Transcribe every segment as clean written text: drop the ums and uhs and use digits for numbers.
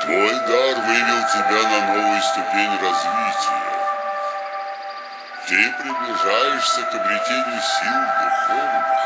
Твой дар вывел тебя на новую ступень развития. Ты приближаешься к обретению сил духовных.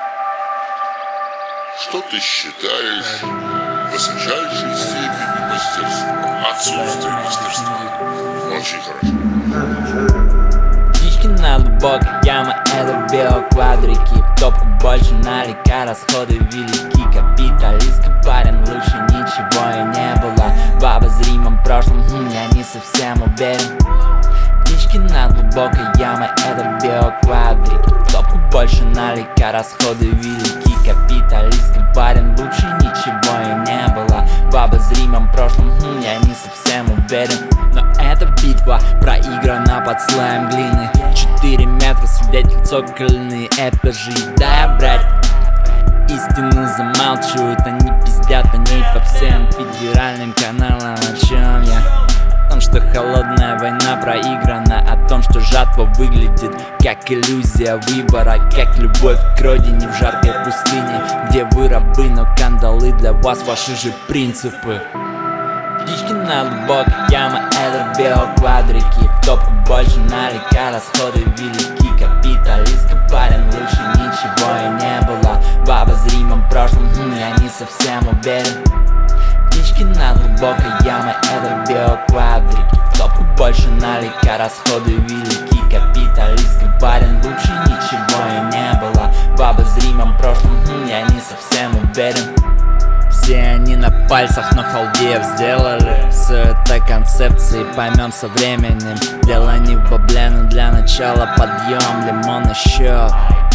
Что ты считаешь высочайшей степенью мастерства? Отсутствие мастерства. Очень хорошо. Птички на глубокой яме — это биоквадрики. В топку больше налика, расходы велики. Капиталистский парень, лучше ничего и не было. В обозримом прошлом я не совсем уверен. Птички на глубокой яме — это биоквадрики. В топку больше налика, расходы велики. Капиталистский парень, лучше ничего и не было. В обозримом прошлом я не совсем уверен. Но эта битва проиграна под слоем глины. 4 метра, свидетель цокольные этажи. Да, брать истину замалчивают. Они пиздят, они по всем федеральным каналам. О чем я? О том, что холодная война проиграна. О том, что жатва выглядит как иллюзия выбора. Как любовь к родине в жаркой пустыне, где вы рабы, но кандалы для вас ваши же принципы. Птички на глубокой яме — это биоквадрики. В топку больше налика, расходы велики. Капиталистский парень, лучше ничего и не было. В обозримом прошлом я не совсем уверен. Птички на глубокой яме — это биоквадрики. В топку больше налика, расходы велики. Капиталистский парень, лучше ничего и не было. В обозримом прошлом я не совсем уверен. Все они на пальцах, но халдеев сделали. С этой концепцией поймем со временем. Дело не в бабле, но для начала подъем. Лимон на счет.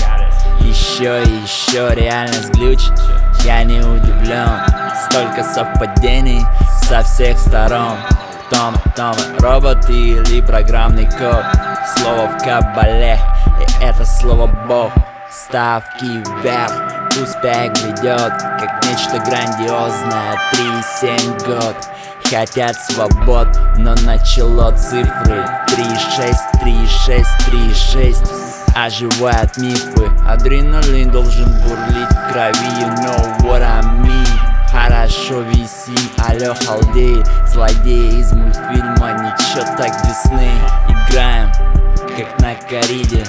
Еще и еще реальность глючит. Я не удивлен. Столько совпадений со всех сторон. Кто мы, роботы или программный код? Слово в кабале, и это слово Бог. Ставки вверх, успех ведет, как нечто грандиозное. 3,7 год, хотят свобод, но начало цифры 3,6, 3,6, 3,6. Оживают мифы, адреналин должен бурлить в крови. You know what I mean. Хорошо висим, алло, халдеи, злодеи из мультфильма, ничего так Дисней. Играем, как на кориде.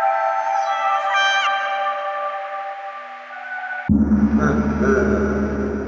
Mm-hmm.